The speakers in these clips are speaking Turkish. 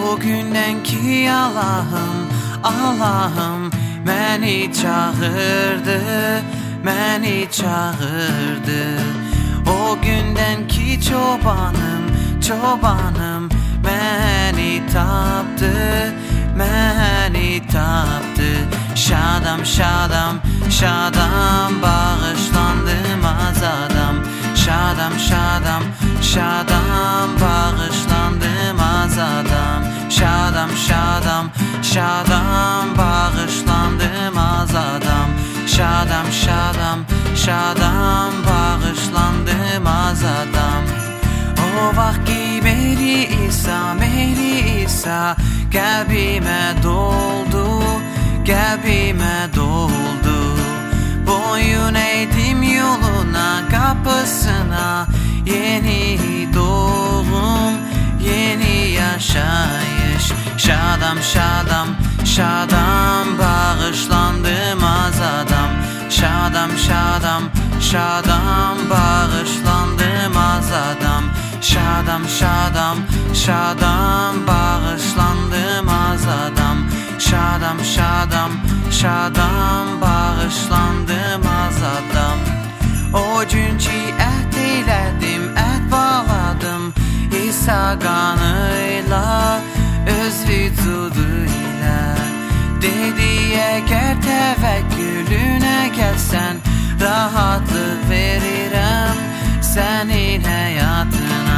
O günden ki Allah'ım beni çağırdı, beni çağırdı. O günden ki çobanım beni taptı, beni taptı. Şadam bağışlandım az adam. Şadam bağışlandım az adam. Şadam bağışlandım az adam. Şadam bağışlandım az adam. O vakti Mehri İsa kalbime doldu. Boyun eğdim yoluna, kapısına. Yeni doğum, yeni yaşayış. Şadam bağışlandım az adam. Şadam bağışlandım az adam. Şadam bağışlandım az adam. Şadam bağışlandım az adam. O gün ki əhd eylədim, əhd bağladım İsa qanıyla, öz vücudu ilə. Dedi əgər təvəkkülünə gəlsən, rahatlıq verirəm sənin həyatına.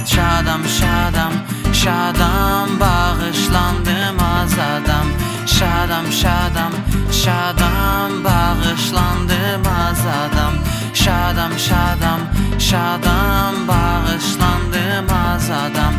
Şadam bağışlandım az adam. Şadam bağışlandım az adam. Şadam bağışlandım az adam.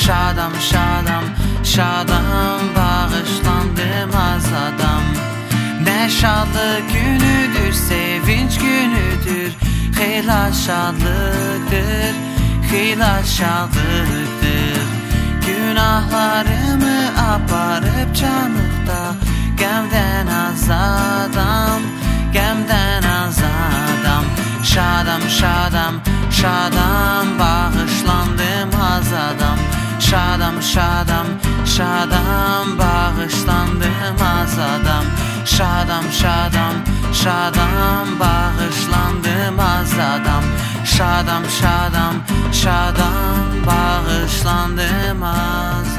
Şadam bağışlandım az adam. Nə şadlıq günüdür, sevinç günüdür. Xeyla şadlıqdır, xeyla şadlıqdır. Günahlarımı aparıb canıqda, qəmdən azadam, qəmdən azadam. Şadam bağışlandım az adam. Şadam bağışlandım az adam. Şadam bağışlandım az adam. Şadam bağışlandım az